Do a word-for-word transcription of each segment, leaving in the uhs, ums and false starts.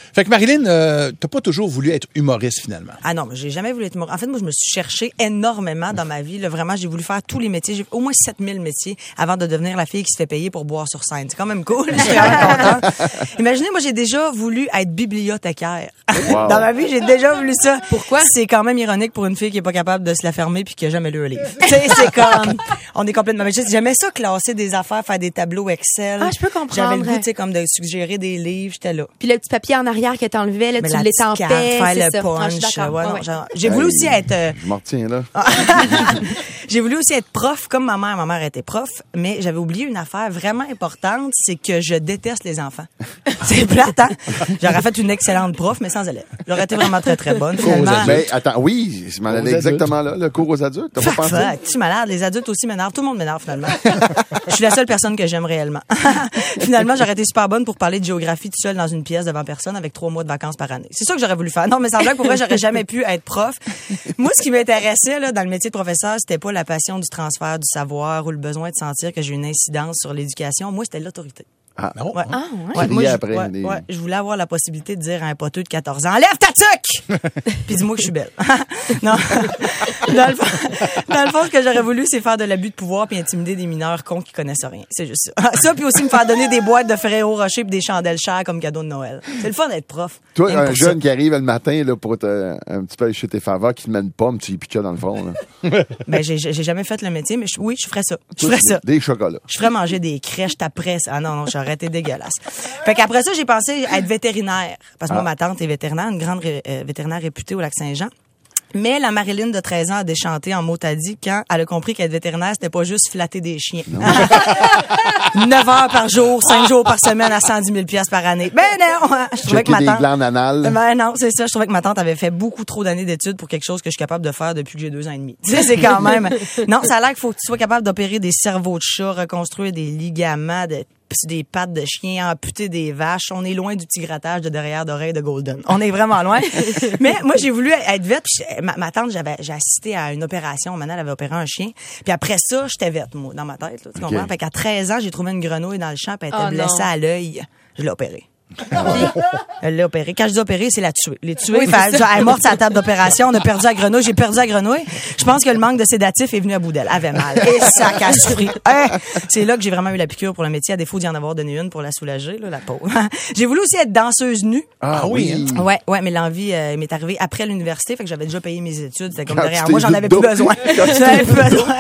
Fait que Marilyn, euh, t'as pas toujours voulu être humoriste, finalement. Ah non, mais j'ai jamais voulu être humoriste. En fait, moi, je me suis cherchée énormément dans ma vie. Là, vraiment, j'ai voulu faire tous les métiers. J'ai au moins sept mille métiers avant de devenir la fille qui se fait payer pour boire sur scène. C'est quand même cool. Je suis vraiment contente. Imaginez, moi, j'ai déjà voulu être bibliothécaire. Wow. Dans ma vie, j'ai déjà voulu ça. Pourquoi? C'est quand même ironique pour une fille qui est pas capable de se la fermer puis qui a jamais lu un livre. Tu sais, c'est comme, on est complètement magique. J'aimais ça, classer des affaires, faire des tableaux Excel. Ah, je peux comprendre. J'avais le goût, tu sais, comme de suggérer des livres. J'étais là. Puis le petit papier en arrière que t'enlevais, là, Mais tu l'étampais. Faire le ça. punch. Ah, je suis d'accord. Ouais, Ouais, non, ouais. genre, j'ai voulu aussi être... Euh... Je m'en retiens, là. J'ai voulu aussi être prof, comme ma mère. Ma mère était prof, mais j'avais oublié une affaire vraiment importante, c'est que je déteste les enfants. C'est plate, hein? J'aurais fait une excellente prof, mais sans élèves. J'aurais été vraiment très, très bonne. Finalement, Mais attends, oui, je m'en allais exactement là, le cours aux adultes. T'as pas pensé? Tu es malade. Les adultes aussi m'énervent. Tout le monde m'énerve, finalement. Je suis la seule personne que j'aime réellement. Finalement, j'aurais été super bonne pour parler de géographie tout seul dans une pièce devant personne avec trois mois de vacances par année. C'est ça que j'aurais voulu faire. Non, mais sans blague, pour vrai, j'aurais jamais pu être prof. Moi, ce qui m'intéressait, là, dans le métier de professeur, c'était pas la passion du transfert du savoir ou le besoin de sentir que j'ai une incidence sur l'éducation. Moi, c'était l'autorité. Ah, non. Ouais. Ah, ouais. Ouais, moi, je, après, ouais, les... ouais, je voulais avoir la possibilité de dire à un poteux de quatorze ans, enlève ta tuque! Puis dis-moi que je suis belle. Non. Dans le, fond, dans le fond, ce que j'aurais voulu, c'est faire de l'abus de pouvoir puis intimider des mineurs cons qui connaissent rien. C'est juste ça. Ça, puis aussi me faire donner des boîtes de Ferrero Rocher puis des chandelles chères comme cadeau de Noël. C'est le fun d'être prof. Toi, Même un pour jeune ça. qui arrive le matin là, pour te, un petit peu aller chez tes faveurs, qui te met une pomme, tu y pitches dans le fond. Là. Ben, j'ai, j'ai jamais fait le métier, mais je, oui, je ferais ça. Je ferais ça. Des chocolats. Je ferais manger des crèches après ça. Ah non, non, j'aurais été dégueulasse. Fait qu'après ça, j'ai pensé à être vétérinaire. Parce que moi, ma tante est vétérinaire, une grande ré- euh, vétérinaire réputée au Lac-Saint-Jean. Mais la Marilyn de treize ans a déchanté en mots dit quand elle a compris qu'être vétérinaire, c'était pas juste flatter des chiens. neuf heures par jour, cinq jours par semaine à cent dix mille piastres par année. Ben non! Je trouvais que Checker ma des tante... glandes anales. Ben non, c'est ça. Je trouvais que ma tante avait fait beaucoup trop d'années d'études pour quelque chose que je suis capable de faire depuis que j'ai deux ans et demi. Tu sais, c'est quand même... Non, ça a l'air qu'il faut que tu sois capable d'opérer des cerveaux de chat, reconstruire des ligaments, de des pattes de chien, amputer des vaches. On est loin du petit grattage de derrière d'oreille de Golden. On est vraiment loin. Mais moi, j'ai voulu être vête. Puis ma, ma tante, j'avais, j'ai assisté à une opération. Maintenant, elle avait opéré un chien. Puis après ça, j'étais vête, moi, dans ma tête. Là, tu comprends? Okay. Fait qu'à treize ans, j'ai trouvé une grenouille dans le champ. Puis elle était Oh, blessée non. à l'œil. Je l'ai opérée. Elle l'a opérée. Quand je dis opérer, c'est la tuer. Les tuer, Oui, fait, c'est ça. elle est morte sur la table d'opération. On a perdu la grenouille. J'ai perdu la grenouille. Je pense que le manque de sédatif est venu à bout d'elle. Elle avait mal. Et ça a souffri. Hein? C'est là que j'ai vraiment eu la piqûre pour le métier, à défaut d'y en avoir donné une pour la soulager, là, la pauvre. J'ai voulu aussi être danseuse nue. Ah, ah oui. hein? Ouais, ouais, mais l'envie euh, m'est arrivée après l'université, fait que j'avais déjà payé mes études. C'était comme Quand derrière tu moi, t'es j'en vu avais de plus dos. besoin. Quand tu J'en avais plus besoin.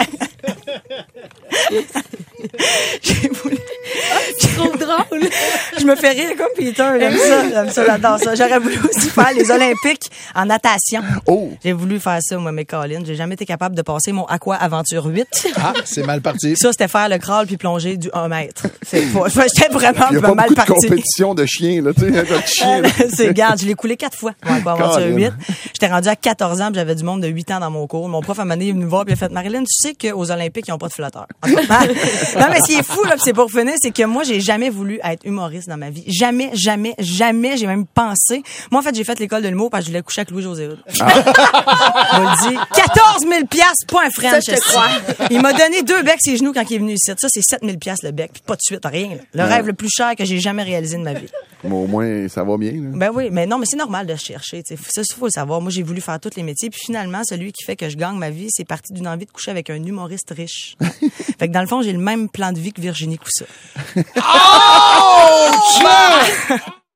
J'ai voulu... C'est trop drôle. Je me fais rire comme Peter, j'aime ça, j'aime ça, j'adore ça. J'aurais voulu aussi faire les Olympiques en natation. Oh! J'ai voulu faire ça, moi, mais Colin, j'ai jamais été capable de passer mon Aqua Aventure huit. Ah, c'est mal parti. Ça, c'était faire le crawl puis plonger du un mètre. C'est pas, j'étais vraiment Il n'y a pas mal beaucoup de parti. compétition de chiens, là, tu sais, de chiens. là. C'est, garde, je l'ai coulé quatre fois, mon Aqua Aventure Colin. huit. J'étais rendu à quatorze ans, puis j'avais du monde de huit ans dans mon cours. Mon prof, à un moment donné, il est venu me voir, puis il a fait, Marilyn, tu sais qu'aux Olympiques, ils n'ont pas de flotteurs. En tout cas, non, mais ce qui est fou, là, puis c'est pour finir, c'est que moi, j'ai jamais voulu être humoriste dans ma vie. Jamais, jamais, jamais, j'ai même pensé. Moi, en fait, j'ai fait l'école de l'humour parce que je voulais coucher avec Louis-José Hood. Je vous le dis. quatorze mille piastres, pas un French. Ça, je te crois. Il m'a donné deux becs ses genoux quand il est venu ici. Ça, c'est sept mille piastres le bec, puis pas de suite, rien. Là. Le Ouais. rêve le plus cher que j'ai jamais réalisé de ma vie. Mais au moins, ça va bien. Là. Ben oui, mais non, mais c'est normal de chercher. T'sais. Ça, il faut le savoir. Moi, j'ai voulu faire tous les métiers. Puis finalement, celui qui fait que je gagne ma vie, c'est parti d'une envie de coucher avec un humoriste riche. Fait que dans le fond, j'ai le même plan de vie que Virginie Coussa. Oh!